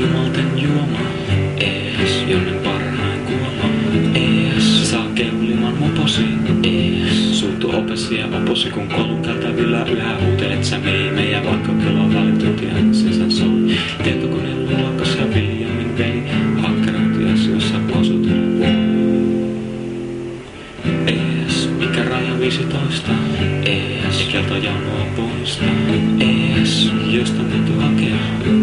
jumalten juoma. Ees, jonne parhain kuoma. Ees, saa keuliman moposi. Ees, suuttu opesi ja oposi, kun koulun käytävillä yhä huutelet sä meimejä, vaikka kello on valitut ja sisä soi. Tietokoneen luokas ja Viljamin vei hakkerointiasioissa kosutun voi. Ees, mikä raja 15? Ees, kieltoja nuo poista. Ees, josta täytyy hakea.